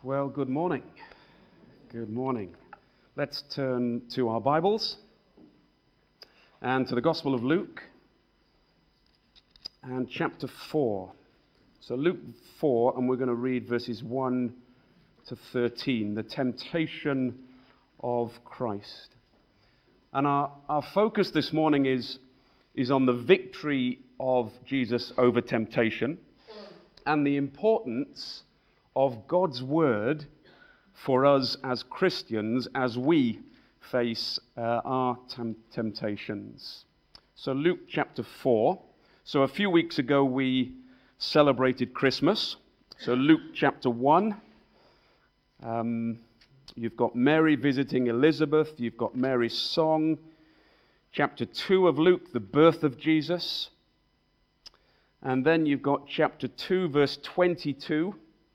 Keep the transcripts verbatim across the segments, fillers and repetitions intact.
Well, good morning. Good morning. Let's turn to our Bibles and to the Gospel of Luke and chapter four. So Luke four, and we're going to read verses one to thirteen, the temptation of Christ. And our, our focus this morning is, is on the victory of Jesus over temptation and the importance of God's word for us as Christians as we face uh, our tem- temptations. So Luke chapter four. So a few weeks ago we celebrated Christmas. So Luke chapter one. Um, you've got Mary visiting Elizabeth. You've got Mary's song. Chapter two of Luke, the birth of Jesus. And then you've got chapter two, verse twenty-two.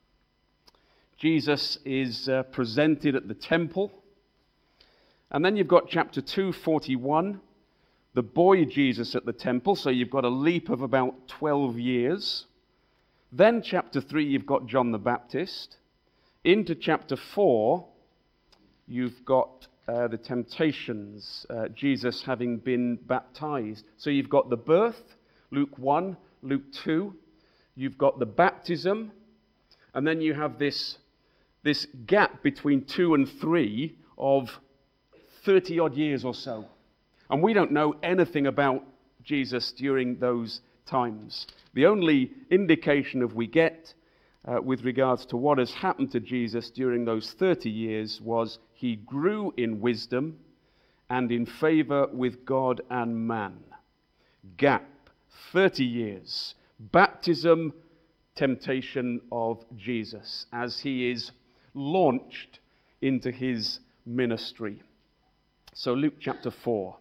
Jesus is uh, presented at the temple. And then you've got chapter two, forty-one, the boy Jesus at the temple. So you've got a leap of about twelve years. Then chapter three, you've got John the Baptist. Into chapter four, you've got uh, the temptations, uh, Jesus having been baptized. So you've got the birth, Luke one, Luke two. You've got the baptism. And then you have this this gap between two and three of thirty-odd years or so. And we don't know anything about Jesus during those times. The only indication of we get uh, with regards to what has happened to Jesus during those thirty years was he grew in wisdom and in favor with God and man. Gap, thirty years. Baptism, temptation of Jesus as he is launched into his ministry. So Luke chapter four.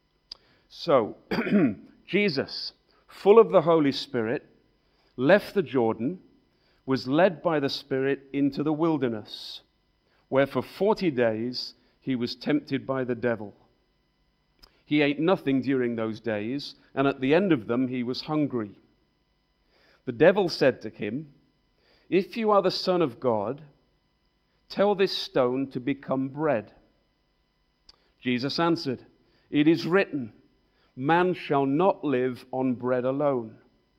So Jesus, full of the Holy Spirit, left the Jordan, was led by the Spirit into the wilderness, where for forty days he was tempted by the devil. He ate nothing during those days, and at the end of them he was hungry. The devil said to him, "If you are the Son of God, tell this stone to become bread." Jesus answered, "It is written, man shall not live on bread alone."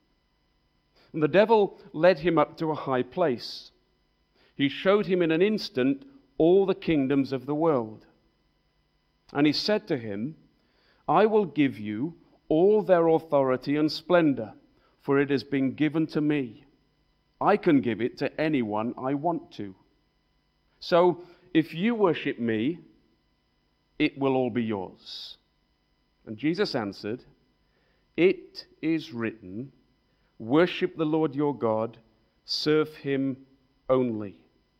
And the devil led him up to a high place. He showed him in an instant all the kingdoms of the world. And he said to him, "I will give you all their authority and splendor, for it has been given to me. I can give it to anyone I want to. So if you worship me, it will all be yours." And Jesus answered, "It is written, worship the Lord your God, serve him only."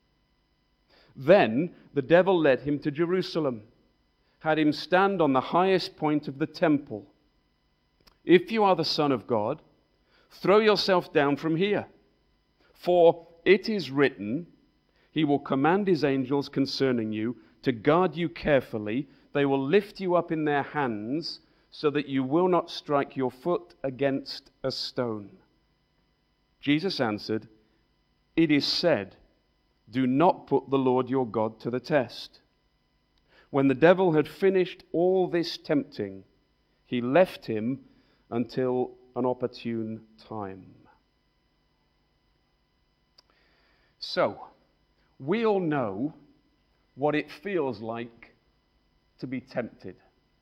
Then the devil led him to Jerusalem, had him stand on the highest point of the temple. "If you are the Son of God, throw yourself down from here. For it is written, he will command his angels concerning you to guard you carefully. They will lift you up in their hands so that you will not strike your foot against a stone." Jesus answered, "It is said, do not put the Lord your God to the test." When the devil had finished all this tempting, he left him until an opportune time. So, we all know what it feels like to be tempted.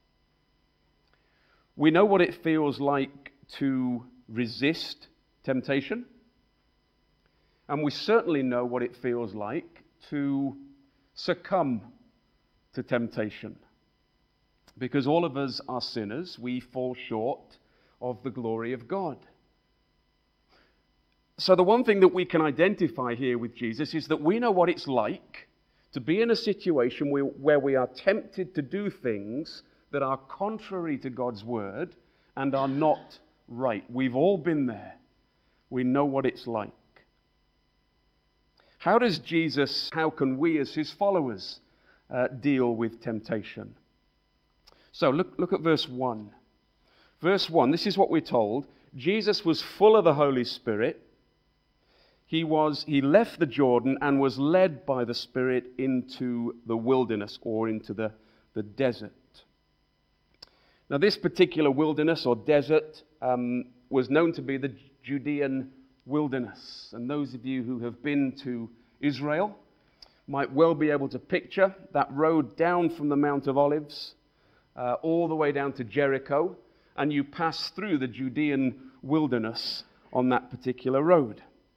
We know what it feels like to resist temptation. And we certainly know what it feels like to succumb to temptation. Because all of us are sinners, we fall short of the glory of God. So the one thing that we can identify here with Jesus is that we know what it's like to be in a situation where, where we are tempted to do things that are contrary to God's word and are not right. We've all been there. We know what it's like. How does Jesus, how can we as his followers uh, deal with temptation? So look, look at verse one. Verse one, this is what we're told. Jesus was full of the Holy Spirit. he was he left the Jordan and was led by the Spirit into the wilderness, or into the, the desert. Now, this particular wilderness or desert um, was known to be the Judean wilderness. And those of you who have been to Israel might well be able to picture that road down from the Mount of Olives uh, all the way down to Jericho, and you pass through the Judean wilderness on that particular road.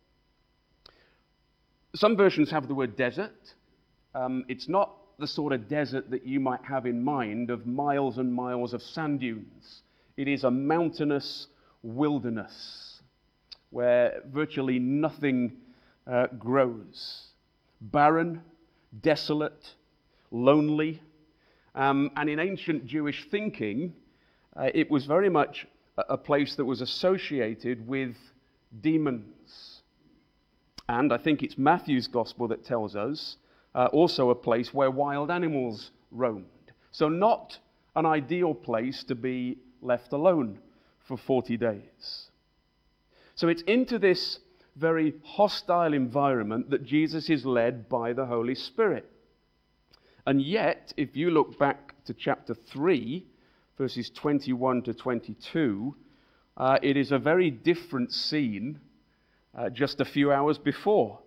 Some versions have the word desert. Um, it's not the sort of desert that you might have in mind of miles and miles of sand dunes. It is a mountainous wilderness where virtually nothing uh, grows. Barren, desolate, lonely. Um, and in ancient Jewish thinking, uh, it was very much a, a place that was associated with demons. And I think it's Matthew's gospel that tells us uh, also a place where wild animals roamed. So not an ideal place to be left alone for forty days. So it's into this very hostile environment that Jesus is led by the Holy Spirit. And yet, if you look back to chapter three, verses twenty-one to twenty-two, uh, it is a very different scene uh, just a few hours before.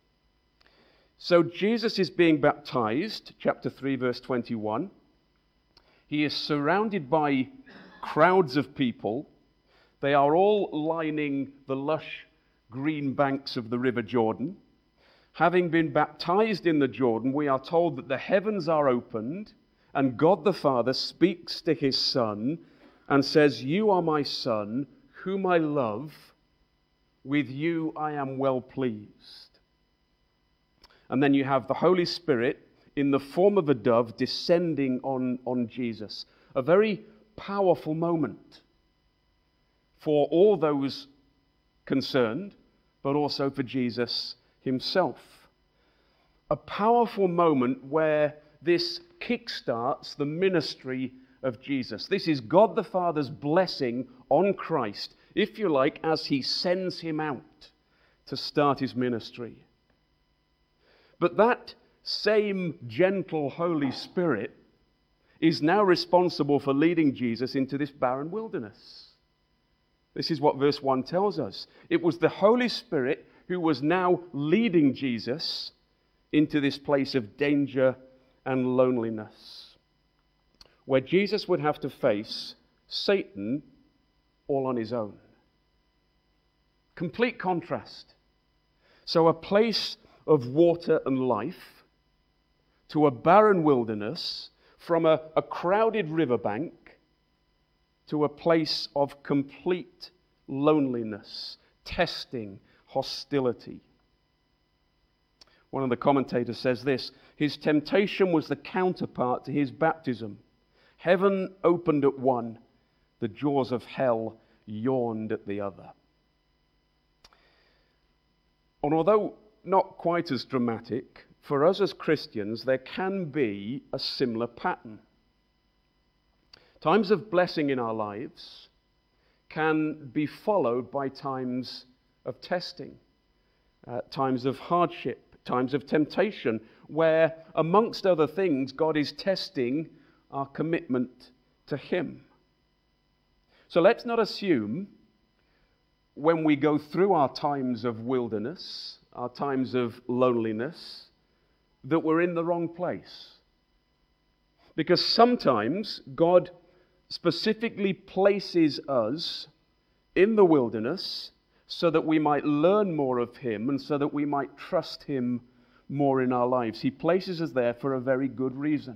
So Jesus is being baptized, chapter three, verse twenty-one. He is surrounded by crowds of people. They are all lining the lush green banks of the River Jordan. Having been baptized in the Jordan, we are told that the heavens are opened, and God the Father speaks to his Son and says, "You are my Son, whom I love. With you I am well pleased." And then you have the Holy Spirit in the form of a dove descending on, on Jesus. A very powerful moment for all those concerned, but also for Jesus himself. A powerful moment where this kickstarts the ministry of Jesus. This is God the Father's blessing on Christ, if you like, as he sends him out to start his ministry. But that same gentle Holy Spirit is now responsible for leading Jesus into this barren wilderness. This is what verse one tells us. It was the Holy Spirit who was now leading Jesus into this place of danger and loneliness, where Jesus would have to face Satan all on his own. Complete contrast. So a place of water and life to a barren wilderness, from a, a crowded riverbank to a place of complete loneliness, testing, hostility. One of the commentators says this: his temptation was the counterpart to his baptism. Heaven opened at one, the jaws of hell yawned at the other. And although not quite as dramatic, for us as Christians, there can be a similar pattern. Times of blessing in our lives can be followed by times of testing, uh, times of hardship, times of temptation, where, amongst other things, God is testing our commitment to him. So let's not assume when we go through our times of wilderness, our times of loneliness, that we're in the wrong place. Because sometimes God specifically places us in the wilderness so that we might learn more of him and so that we might trust him more in our lives. He places us there for a very good reason.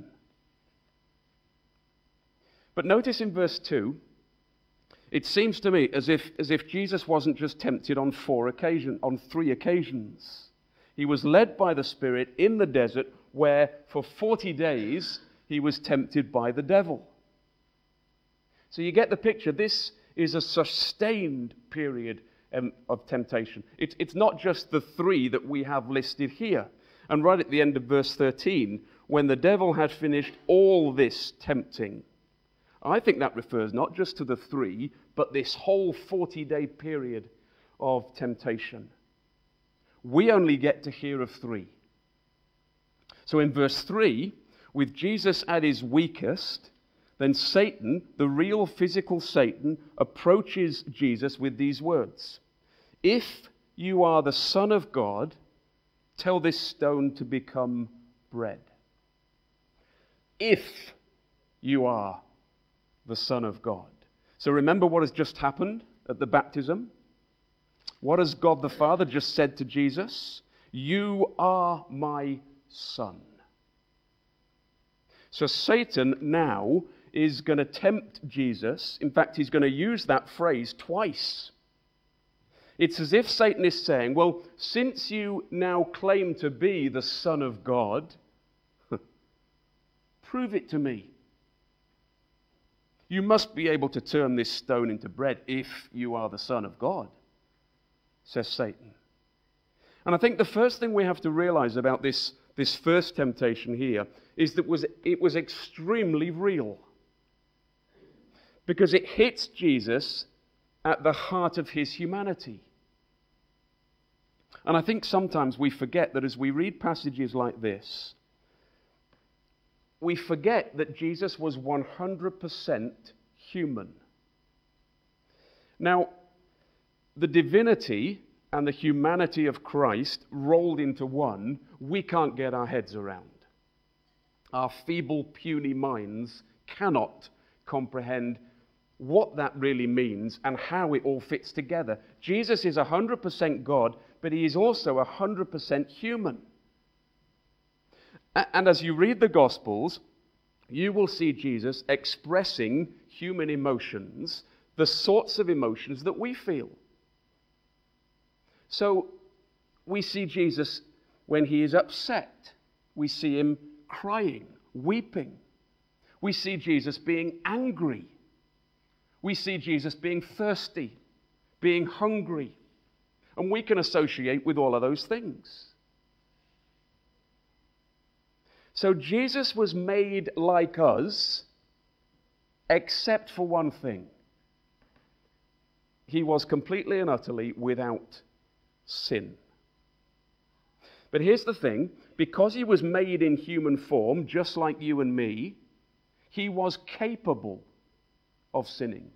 But notice in verse two, it seems to me as if, as if Jesus wasn't just tempted on four occasions, on three occasions. He was led by the Spirit in the desert, where for forty days he was tempted by the devil. So you get the picture. This is a sustained period um, of temptation. It's, it's not just the three that we have listed here. And right at the end of verse thirteen, when the devil had finished all this tempting, I think that refers not just to the three, but this whole forty-day period of temptation, we only get to hear of three. So in verse three, with Jesus at his weakest, then Satan, the real physical Satan, approaches Jesus with these words. If you are the Son of God, tell this stone to become bread. If you are the Son of God. So remember what has just happened at the baptism? What has God the Father just said to Jesus? You are my Son. So Satan now is going to tempt Jesus. In fact, he's going to use that phrase twice. It's as if Satan is saying, well, since you now claim to be the Son of God, prove it to me. You must be able to turn this stone into bread if you are the Son of God, says Satan. And I think the first thing we have to realize about this, this first temptation here is that was, it was extremely real. Because it hits Jesus at the heart of his humanity. And I think sometimes we forget that as we read passages like this, we forget that Jesus was one hundred percent human. Now, the divinity and the humanity of Christ rolled into one, we can't get our heads around. Our feeble, puny minds cannot comprehend what that really means and how it all fits together. Jesus is one hundred percent God, but he is also one hundred percent human. And as you read the Gospels, you will see Jesus expressing human emotions, the sorts of emotions that we feel. So we see Jesus when he is upset. We see him crying, weeping. We see Jesus being angry. We see Jesus being thirsty, being hungry. And we can associate with all of those things. So Jesus was made like us, except for one thing. He was completely and utterly without sin. But here's the thing, because he was made in human form, just like you and me, he was capable of sinning.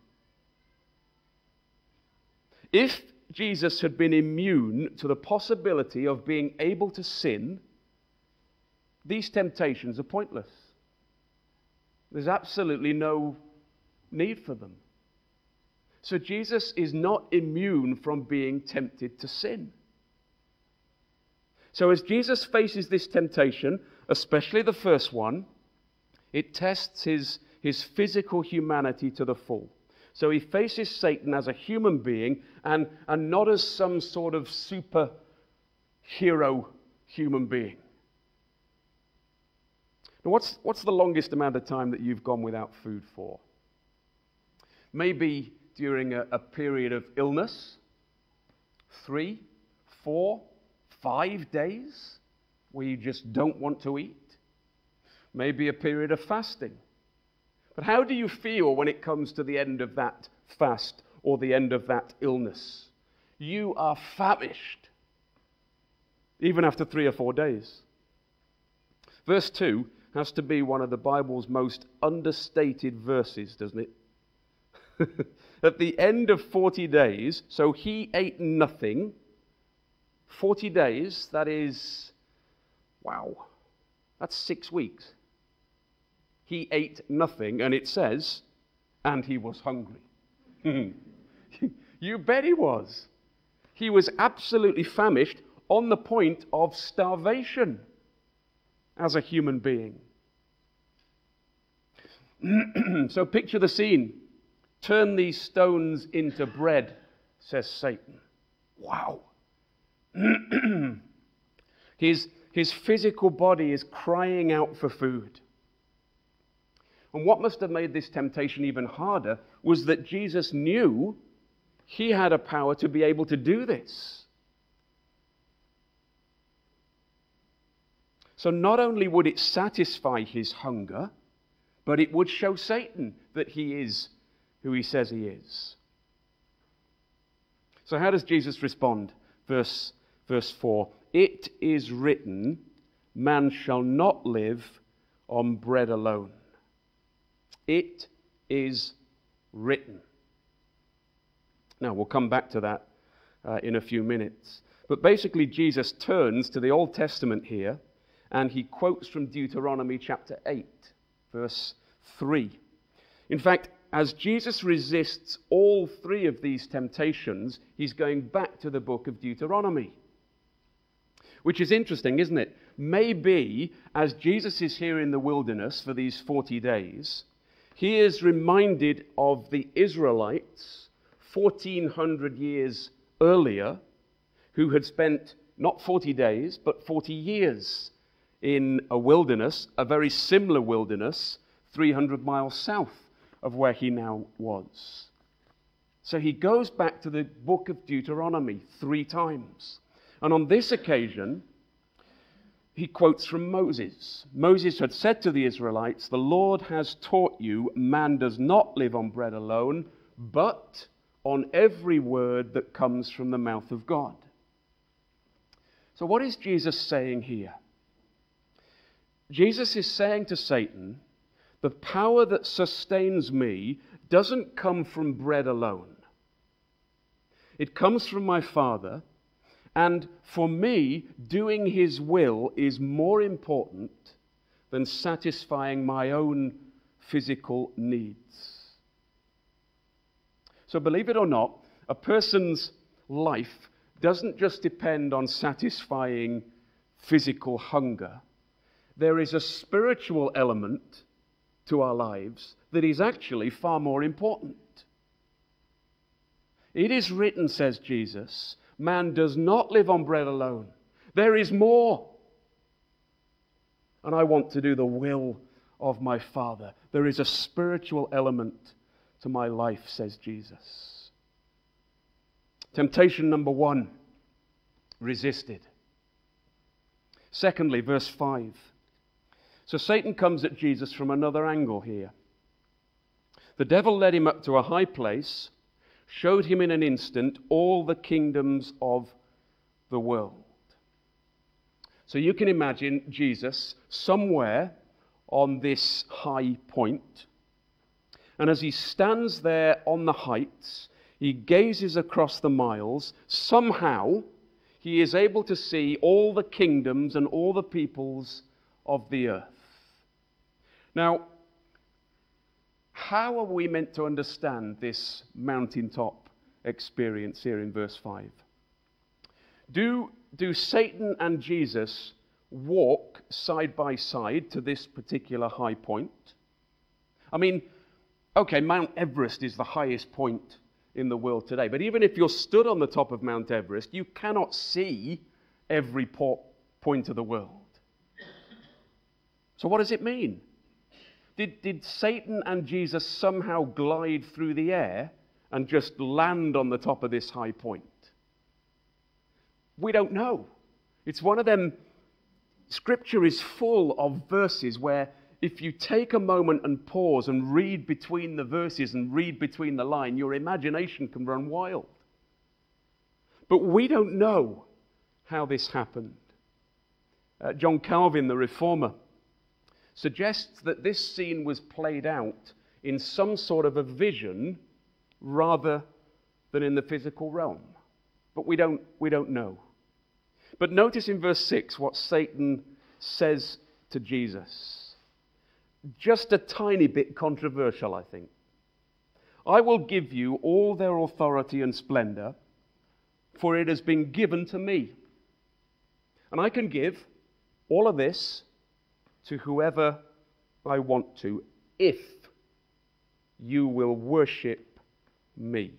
If Jesus had been immune to the possibility of being able to sin, these temptations are pointless. There's absolutely no need for them. So Jesus is not immune from being tempted to sin. So as Jesus faces this temptation, especially the first one, it tests his, his physical humanity to the full. So he faces Satan as a human being and, and not as some sort of superhero human being. Now, what's, what's the longest amount of time that you've gone without food for? Maybe during a, a period of illness, three, four, five days, where you just don't want to eat. Maybe a period of fasting. But how do you feel when it comes to the end of that fast or the end of that illness? You are famished, even after three or four days. Verse two has to be one of the Bible's most understated verses, doesn't it? At the end of forty days, so he ate nothing. forty days, that is, wow, that's six weeks. He ate nothing, and it says, and he was hungry. You bet he was. He was absolutely famished, on the point of starvation as a human being. So picture the scene. Turn these stones into bread, says Satan. Wow. his, his physical body is crying out for food. And what must have made this temptation even harder was that Jesus knew he had a power to be able to do this. So not only would it satisfy his hunger, but it would show Satan that he is who he says he is. So how does Jesus respond? Verse Verse four, it is written, man shall not live on bread alone. It is written. Now, we'll come back to that uh, in a few minutes. But basically, Jesus turns to the Old Testament here, and he quotes from Deuteronomy chapter eight, verse three. In fact, as Jesus resists all three of these temptations, he's going back to the book of Deuteronomy. Which is interesting, isn't it? Maybe, as Jesus is here in the wilderness for these forty days, he is reminded of the Israelites fourteen hundred years earlier, who had spent not forty days, but forty years in a wilderness, a very similar wilderness, three hundred miles south of where he now was. So he goes back to the book of Deuteronomy three times. And on this occasion, he quotes from Moses. Moses had said to the Israelites, the Lord has taught you, man does not live on bread alone, but on every word that comes from the mouth of God. So what is Jesus saying here? Jesus is saying to Satan, the power that sustains me doesn't come from bread alone. It comes from my Father, and for me, doing his will is more important than satisfying my own physical needs. So believe it or not, a person's life doesn't just depend on satisfying physical hunger. There is a spiritual element to our lives that is actually far more important. It is written, says Jesus, man does not live on bread alone. There is more. And I want to do the will of my Father. There is a spiritual element to my life, says Jesus. Temptation number one, resisted. Secondly, verse five. So Satan comes at Jesus from another angle here. The devil led him up to a high place, showed him in an instant all the kingdoms of the world. So you can imagine Jesus somewhere on this high point. And as he stands there on the heights, he gazes across the miles. Somehow, he is able to see all the kingdoms and all the peoples of the earth. Now, how are we meant to understand this mountaintop experience here in verse five? Do, do Satan and Jesus walk side by side to this particular high point? I mean, okay, Mount Everest is the highest point in the world today, but even if you're stood on the top of Mount Everest, you cannot see every po- point of the world. So what does it mean? Did, did Satan and Jesus somehow glide through the air and just land on the top of this high point? We don't know. It's one of them, Scripture is full of verses where if you take a moment and pause and read between the verses and read between the line, your imagination can run wild. But we don't know how this happened. Uh, John Calvin, the Reformer, suggests that this scene was played out in some sort of a vision rather than in the physical realm. But we don't, we don't know. But notice in verse six what Satan says to Jesus. Just a tiny bit controversial, I think. I will give you all their authority and splendor, for it has been given to me. And I can give all of this to whoever I want to, if you will worship me.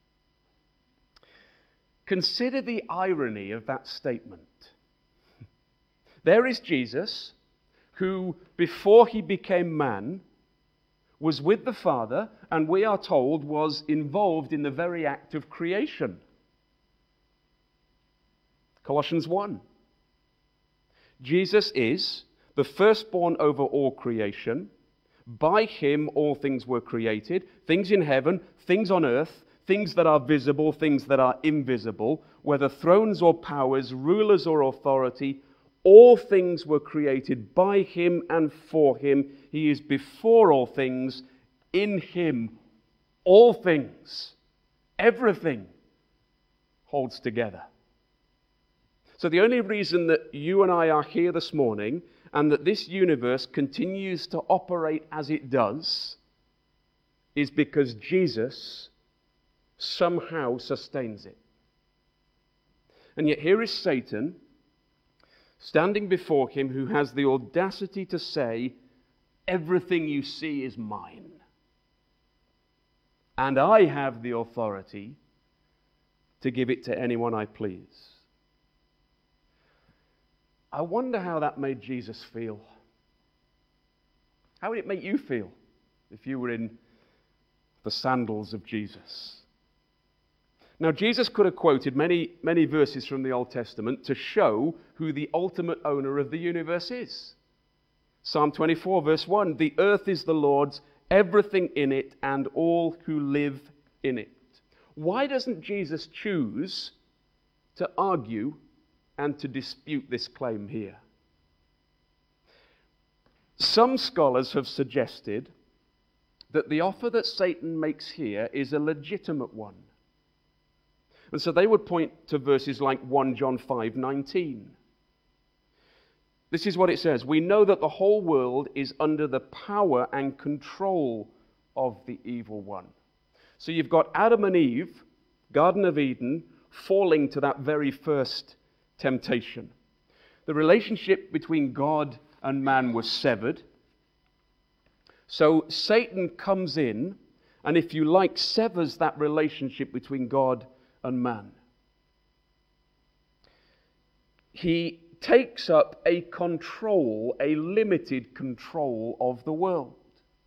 Consider the irony of that statement. There is Jesus, who, before he became man, was with the Father, and we are told was involved in the very act of creation. Colossians one. Jesus is the firstborn over all creation. By him all things were created, things in heaven, things on earth, things that are visible, things that are invisible, whether thrones or powers, rulers or authority, all things were created by him and for him. He is before all things. In him, all things, everything holds together. So the only reason that you and I are here this morning and that this universe continues to operate as it does is because Jesus somehow sustains it. And yet here is Satan standing before him, who has the audacity to say, everything you see is mine. And I have the authority to give it to anyone I please. I wonder how that made Jesus feel. How would it make you feel if you were in the sandals of Jesus? Now, Jesus could have quoted many, many verses from the Old Testament to show who the ultimate owner of the universe is. Psalm twenty-four, verse one, the earth is the Lord's, everything in it, and all who live in it. Why doesn't Jesus choose to argue and to dispute this claim here? Some scholars have suggested that the offer that Satan makes here is a legitimate one. And so they would point to verses like First John five nineteen. This is what it says. We know that the whole world is under the power and control of the evil one. So you've got Adam and Eve, Garden of Eden, falling to that very first temptation. The relationship between God and man was severed. So Satan comes in, and if you like, severs that relationship between God and man. He takes up a control, a limited control of the world.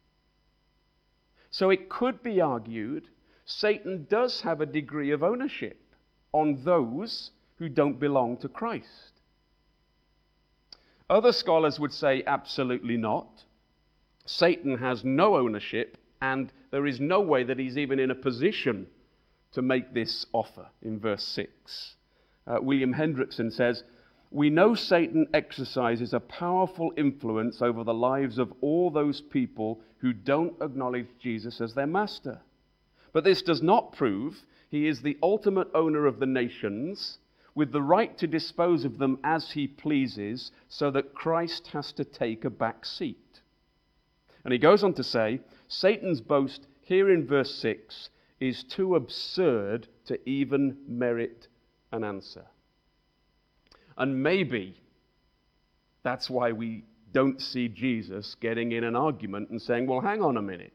So it could be argued Satan does have a degree of ownership on those who don't belong to Christ. Other scholars would say absolutely not. Satan has no ownership, and there is no way that he's even in a position to make this offer in verse six. Uh, William Hendrickson says, we know Satan exercises a powerful influence over the lives of all those people who don't acknowledge Jesus as their master. But this does not prove he is the ultimate owner of the nations, with the right to dispose of them as he pleases, so that Christ has to take a back seat. And he goes on to say, Satan's boast here in verse six is too absurd to even merit an answer. And maybe that's why we don't see Jesus getting in an argument and saying, well, hang on a minute.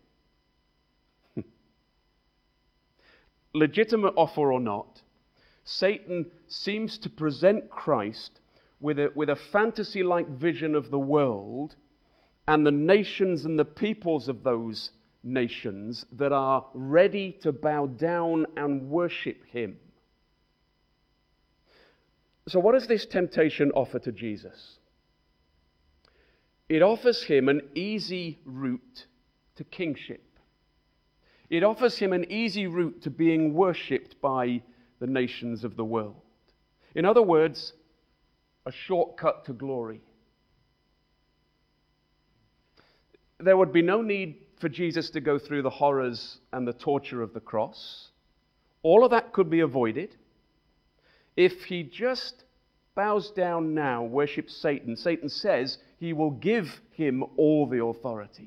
Legitimate offer or not, Satan seems to present Christ with a, with a fantasy-like vision of the world and the nations and the peoples of those nations that are ready to bow down and worship him. So what does this temptation offer to Jesus? It offers him an easy route to kingship. It offers him an easy route to being worshipped by the nations of the world. In other words, a shortcut to glory. There would be no need for Jesus to go through the horrors and the torture of the cross. All of that could be avoided if he just bows down now, worships Satan. Satan says he will give him all the authority.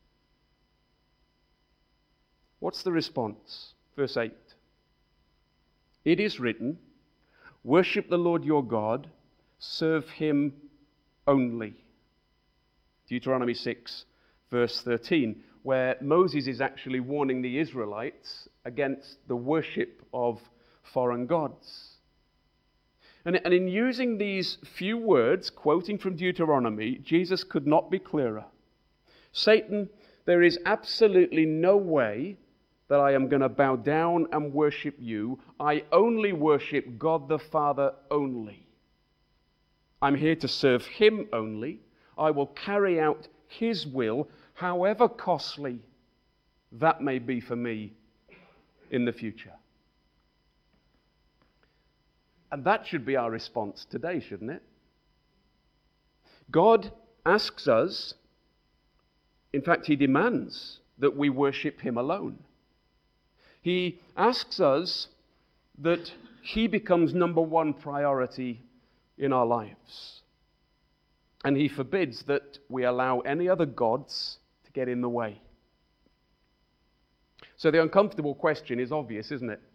What's the response? Verse eight. It is written, worship the Lord your God, serve him only. Deuteronomy six, verse thirteen, where Moses is actually warning the Israelites against the worship of foreign gods. And, and in using these few words, quoting from Deuteronomy, Jesus could not be clearer. Satan, there is absolutely no way that I am going to bow down and worship you. I only worship God the Father only. I'm here to serve him only. I will carry out his will, however costly that may be for me in the future. And that should be our response today, shouldn't it? God asks us, in fact, he demands that we worship him alone. He asks us that he becomes number one priority in our lives. And he forbids that we allow any other gods to get in the way. So the uncomfortable question is obvious, isn't it?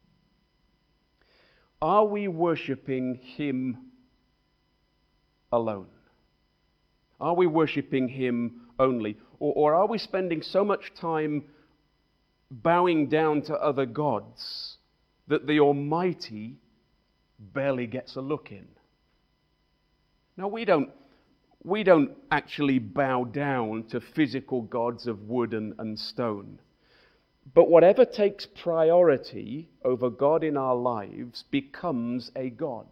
Are we worshipping him alone? Are we worshipping him only? Or, or are we spending so much time bowing down to other gods that the Almighty barely gets a look in? Now, we don't, we don't actually bow down to physical gods of wood and, and stone. But whatever takes priority over God in our lives becomes a god.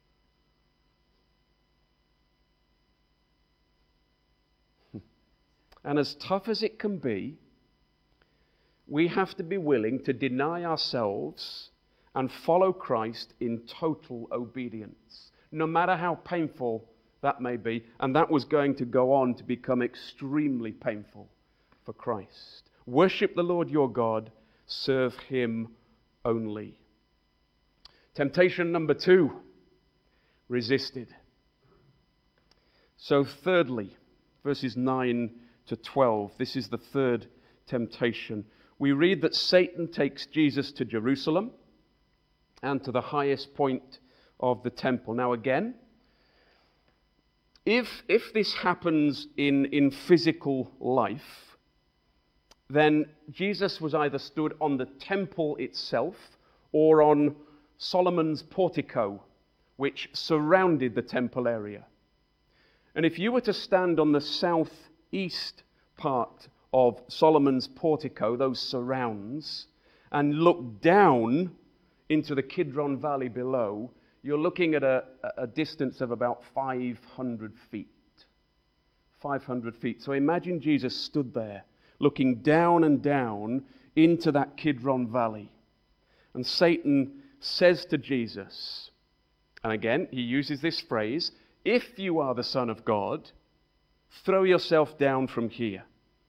And as tough as it can be, we have to be willing to deny ourselves and follow Christ in total obedience, no matter how painful that may be. And that was going to go on to become extremely painful for Christ. Worship the Lord your God, serve him only. Temptation number two, resisted. So thirdly, verses nine to twelve, this is the third temptation. We read that Satan takes Jesus to Jerusalem and to the highest point of the temple. Now again, if, if this happens in, in physical life, then Jesus was either stood on the temple itself or on Solomon's portico, which surrounded the temple area. And if you were to stand on the southeast part of Solomon's portico, those surrounds, and look down into the Kidron Valley below, you're looking at a, a distance of about five hundred feet. five hundred feet. So imagine Jesus stood there, looking down and down into that Kidron Valley. And Satan says to Jesus, and again, he uses this phrase, if you are the Son of God, throw yourself down from here.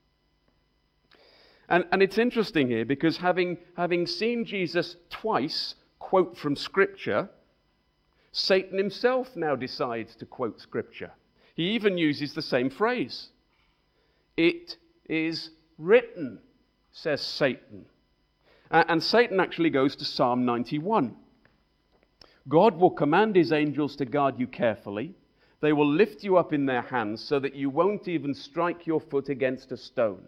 And, and it's interesting here because having, having seen Jesus twice quote from Scripture, Satan himself now decides to quote Scripture. He even uses the same phrase. It is written, says Satan. Uh, and Satan actually goes to Psalm ninety-one. God will command his angels to guard you carefully. They will lift you up in their hands so that you won't even strike your foot against a stone.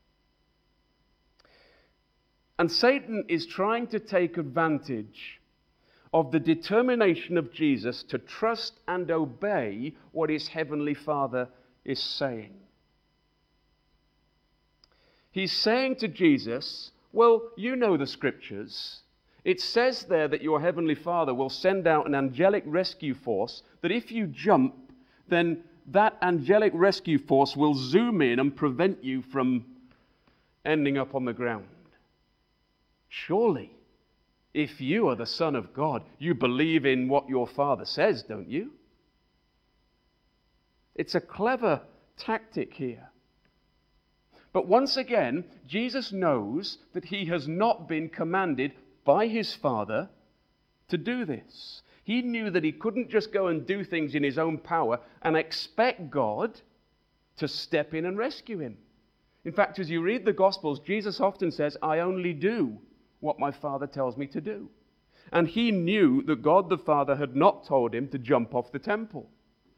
And Satan is trying to take advantage of the determination of Jesus to trust and obey what his heavenly Father is saying. He's saying to Jesus, well, you know the Scriptures. It says there that your heavenly Father will send out an angelic rescue force, that if you jump, then that angelic rescue force will zoom in and prevent you from ending up on the ground. Surely, if you are the Son of God, you believe in what your Father says, don't you? It's a clever tactic here. But once again, Jesus knows that he has not been commanded by his Father to do this. He knew that he couldn't just go and do things in his own power and expect God to step in and rescue him. In fact, as you read the Gospels, Jesus often says, I only do what my Father tells me to do. And he knew that God the Father had not told him to jump off the temple.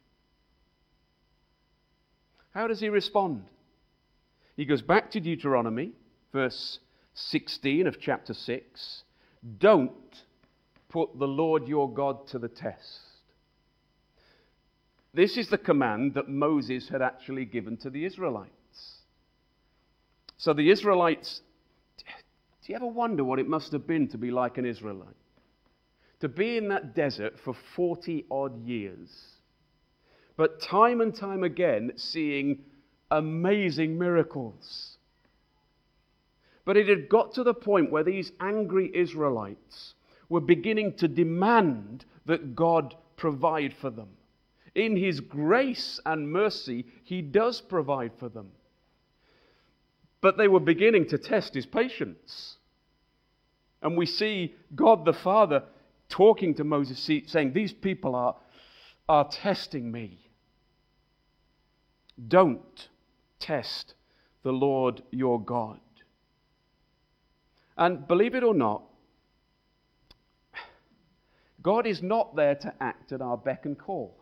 How does he respond? He goes back to Deuteronomy, verse sixteen of chapter six. Don't put the Lord your God to the test. This is the command that Moses had actually given to the Israelites. So the Israelites, do you ever wonder what it must have been to be like an Israelite? To be in that desert for forty odd years. But time and time again seeing amazing miracles. But it had got to the point where these angry Israelites were beginning to demand that God provide for them. In his grace and mercy, he does provide for them. But they were beginning to test his patience. And we see God the Father talking to Moses, saying, these people are, are testing me. Don't test the Lord your God. And believe it or not, God is not there to act at our beck and call.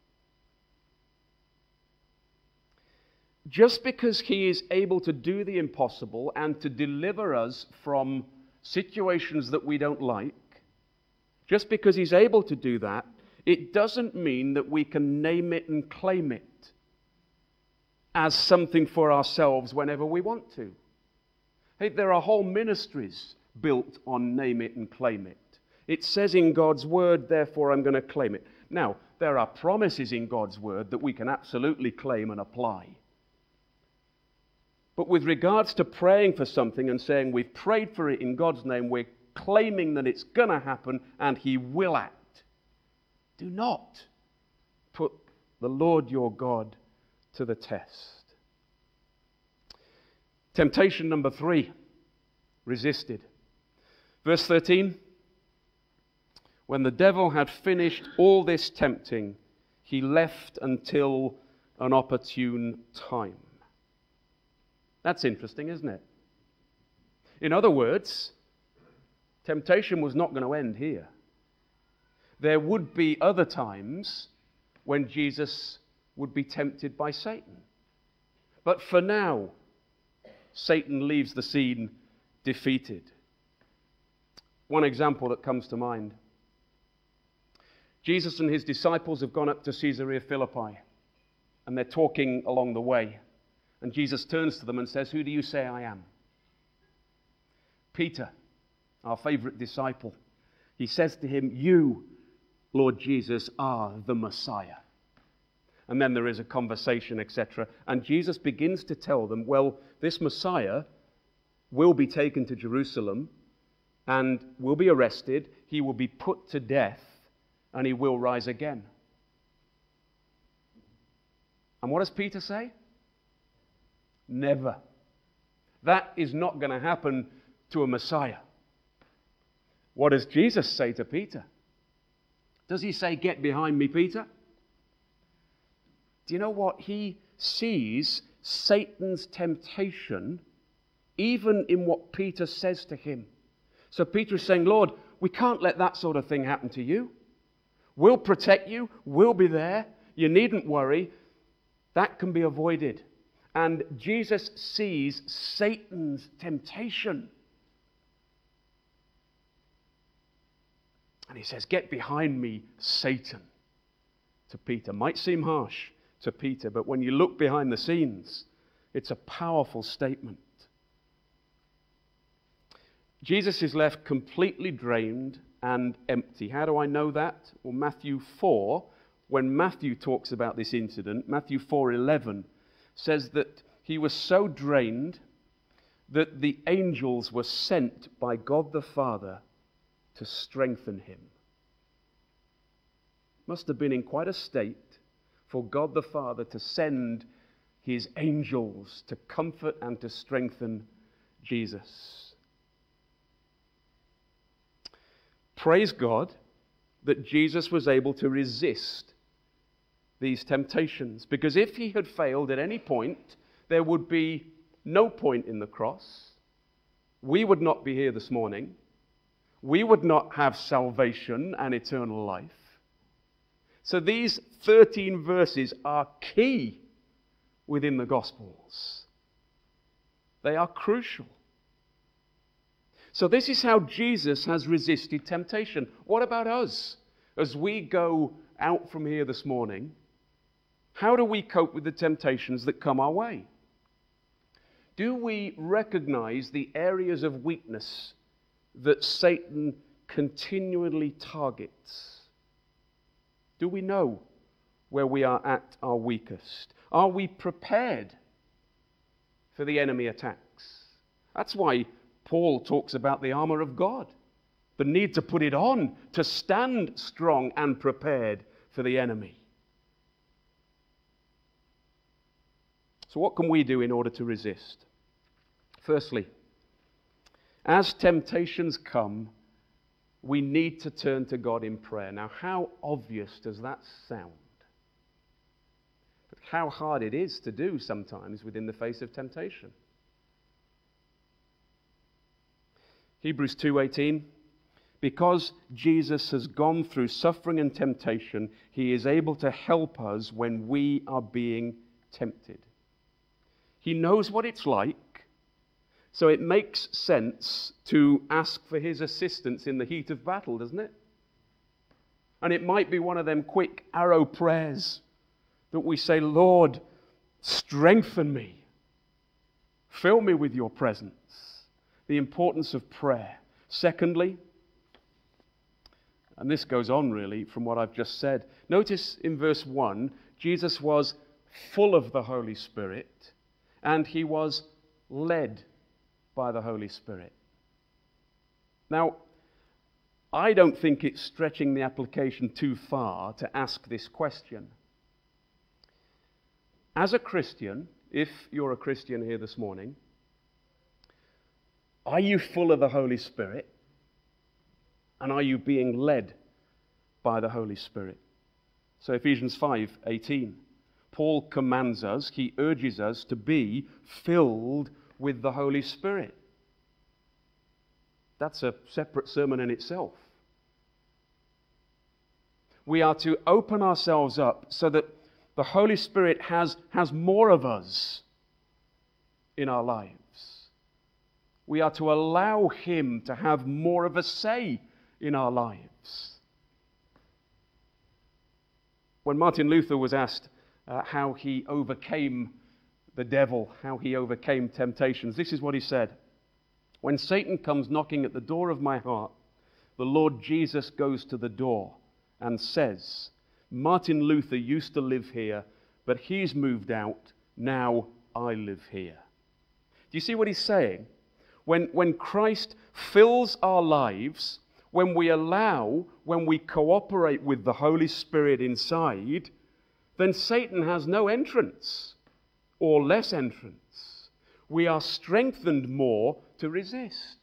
Just because he is able to do the impossible and to deliver us from situations that we don't like, just because he's able to do that, it doesn't mean that we can name it and claim it as something for ourselves whenever we want to. Hey, there are whole ministries built on name it and claim it. It says in God's word, therefore I'm going to claim it. Now, there are promises in God's word that we can absolutely claim and apply. But with regards to praying for something and saying we've prayed for it in God's name, we're claiming that it's going to happen and he will act. Do not put the Lord your God to the test. Temptation number three, resisted. Verse thirteen, when the devil had finished all this tempting, he left until an opportune time. That's interesting, isn't it? In other words, temptation was not going to end here. There would be other times when Jesus would be tempted by Satan. But for now, Satan leaves the scene defeated. One example that comes to mind. Jesus and his disciples have gone up to Caesarea Philippi, and they're talking along the way. And Jesus turns to them and says, who do you say I am? Peter, our favorite disciple, he says to him, you, Lord Jesus, are the Messiah. And then there is a conversation, et cetera. And Jesus begins to tell them, well, this Messiah will be taken to Jerusalem and will be arrested. He will be put to death and he will rise again. And what does Peter say? Never. That is not going to happen to a Messiah. What does Jesus say to Peter? Does he say, get behind me, Peter? Do you know what? He sees Satan's temptation even in what Peter says to him. So Peter is saying, Lord, we can't let that sort of thing happen to you. We'll protect you. We'll be there. You needn't worry. That can be avoided. And Jesus sees Satan's temptation. And he says, get behind me, Satan, to Peter. Might seem harsh to Peter, but when you look behind the scenes, it's a powerful statement. Jesus is left completely drained and empty. How do I know that? Well, Matthew four, when Matthew talks about this incident, Matthew four eleven says that he was so drained that the angels were sent by God the Father to strengthen him. Must have been in quite a state for God the Father to send his angels to comfort and to strengthen Jesus. Praise God that Jesus was able to resist these temptations, because if he had failed at any point, there would be no point in the cross. We would not be here this morning. We would not have salvation and eternal life. So these thirteen verses are key within the Gospels. They are crucial. So this is how Jesus has resisted temptation. What about us? As we go out from here this morning, how do we cope with the temptations that come our way? Do we recognize the areas of weakness that Satan continually targets? Do we know where we are at our weakest? Are we prepared for the enemy attacks? That's why Paul talks about the armor of God, the need to put it on, to stand strong and prepared for the enemy. So what can we do in order to resist? Firstly, as temptations come, we need to turn to God in prayer. Now, how obvious does that sound? But how hard it is to do sometimes within the face of temptation. Hebrews two eighteen, because Jesus has gone through suffering and temptation, he is able to help us when we are being tempted. He knows what it's like, so it makes sense to ask for his assistance in the heat of battle, doesn't it? And it might be one of them quick arrow prayers that we say, Lord, strengthen me. Fill me with your presence. The importance of prayer. Secondly, and this goes on really from what I've just said, notice in verse one, Jesus was full of the Holy Spirit and he was led by the Holy Spirit. Now, I don't think it's stretching the application too far to ask this question. As a Christian, if you're a Christian here this morning, are you full of the Holy Spirit? And are you being led by the Holy Spirit? So Ephesians five eighteen, Paul commands us, he urges us to be filled with the Holy Spirit. That's a separate sermon in itself. We are to open ourselves up so that the Holy Spirit has, has more of us in our lives. We are to allow him to have more of a say in our lives. When Martin Luther was asked uh, how he overcame the devil, how he overcame temptations, this is what he said. When Satan comes knocking at the door of my heart, the Lord Jesus goes to the door and says, Martin Luther used to live here, but he's moved out. Now I live here. Do you see what he's saying? When, when Christ fills our lives, when we allow, when we cooperate with the Holy Spirit inside, then Satan has no entrance or less entrance. We are strengthened more to resist.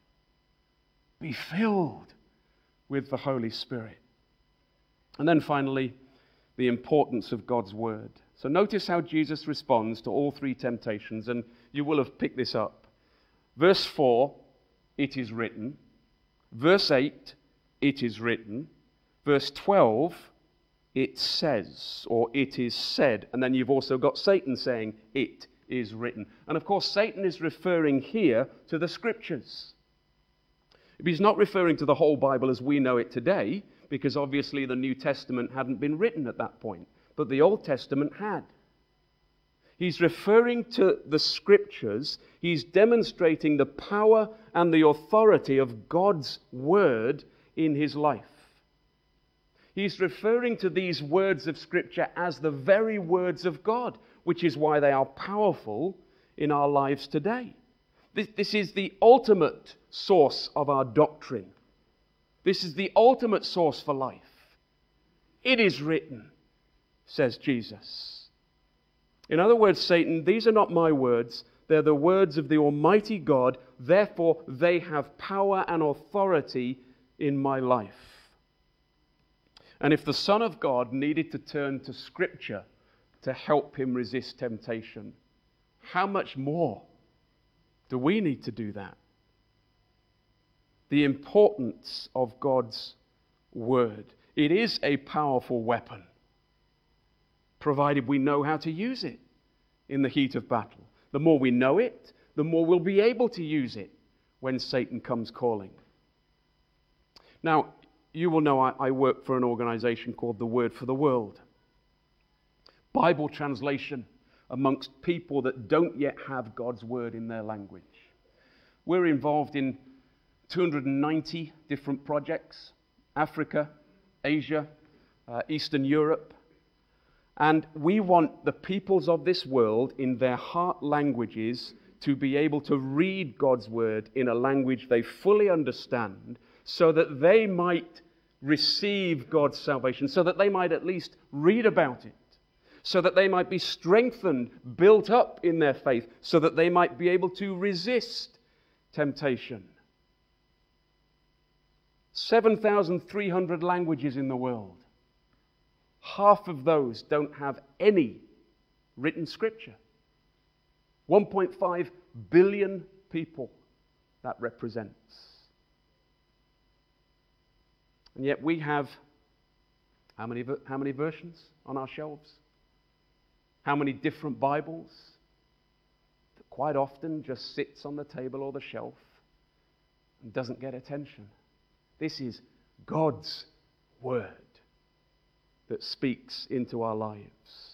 Be filled with the Holy Spirit. And then finally, the importance of God's word. So notice how Jesus responds to all three temptations, and you will have picked this up. Verse four, it is written. Verse eight, it is written. Verse twelve, it says, or it is said. And then you've also got Satan saying, it is written. And of course, Satan is referring here to the Scriptures. He's not referring to the whole Bible as we know it today, because obviously the New Testament hadn't been written at that point, but the Old Testament had. He's referring to the Scriptures. He's demonstrating the power and the authority of God's Word in his life. He's referring to these words of Scripture as the very words of God, which is why they are powerful in our lives today. This, this is the ultimate source of our doctrine. This is the ultimate source for life. It is written, says Jesus. In other words, Satan, these are not my words. They're the words of the Almighty God. Therefore, they have power and authority in my life. And if the Son of God needed to turn to Scripture to help him resist temptation, how much more do we need to do that? The importance of God's Word. It is a powerful weapon, provided we know how to use it in the heat of battle. The more we know it, the more we'll be able to use it when Satan comes calling. Now, you will know I, I work for an organization called the Word for the World. Bible translation amongst people that don't yet have God's Word in their language. We're involved in two hundred ninety different projects, Africa, Asia, uh, Eastern Europe. And we want the peoples of this world in their heart languages to be able to read God's word in a language they fully understand, so that they might receive God's salvation, so that they might at least read about it, so that they might be strengthened, built up in their faith, so that they might be able to resist temptation. seven thousand three hundred languages in the world. Half of those don't have any written scripture. one point five billion people that represents. And yet we have how many, how many versions on our shelves? How many different Bibles that quite often just sits on the table or the shelf and doesn't get attention? This is God's word that speaks into our lives.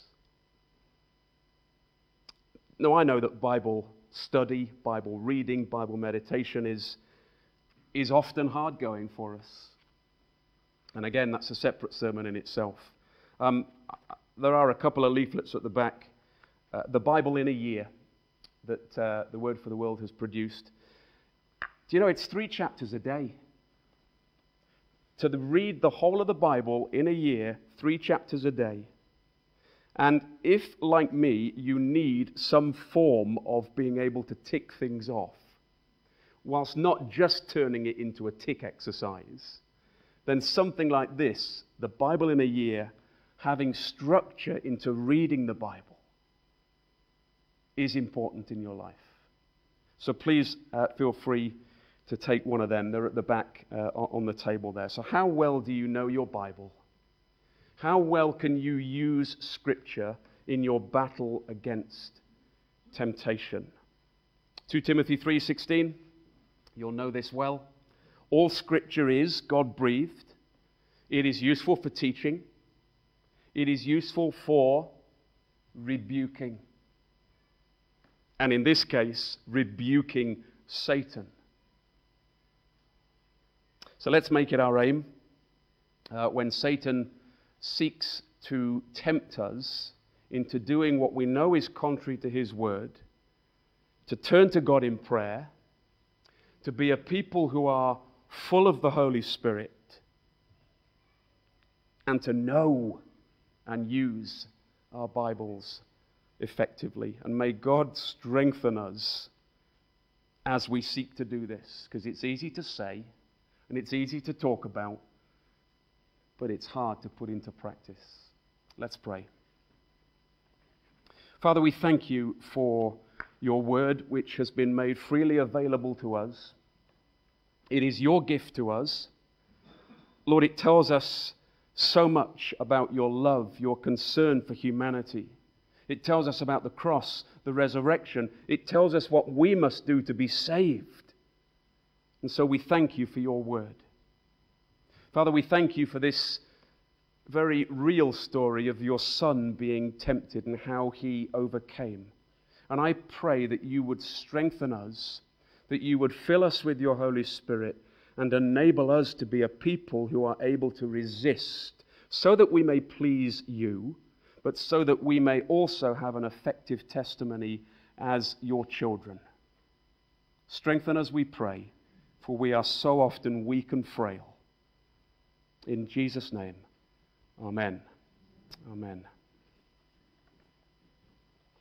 Now, I know that Bible study, Bible reading, Bible meditation is, is often hard going for us. And again, that's a separate sermon in itself. Um, there are a couple of leaflets at the back. Uh, the Bible in a Year that uh, the Word for the World has produced. Do you know it's three chapters a day? To the, read the whole of the Bible in a year, three chapters a day. And if, like me, you need some form of being able to tick things off, whilst not just turning it into a tick exercise, then something like this, the Bible in a year, having structure into reading the Bible, is important in your life. So please uh, feel free to take one of them. They're at the back uh, on the table there. So how well do you know your Bible? How well can you use Scripture in your battle against temptation? Second Timothy three sixteen, you'll know this well. All Scripture is God-breathed. It is useful for teaching. It is useful for rebuking. And in this case, rebuking Satan. So let's make it our aim, uh, when Satan seeks to tempt us into doing what we know is contrary to his word, to turn to God in prayer, to be a people who are full of the Holy Spirit, and to know and use our Bibles effectively. And may God strengthen us as we seek to do this, because it's easy to say and it's easy to talk about, but it's hard to put into practice. Let's pray. Father, we thank you for your word, which has been made freely available to us. It is your gift to us. Lord, it tells us so much about your love, your concern for humanity. It tells us about the cross, the resurrection. It tells us what we must do to be saved. And so we thank you for your word. Father, we thank you for this very real story of your Son being tempted and how he overcame. And I pray that you would strengthen us, that you would fill us with your Holy Spirit and enable us to be a people who are able to resist, so that we may please you, but so that we may also have an effective testimony as your children. Strengthen us, we pray, for we are so often weak and frail. In Jesus' name, amen. Amen.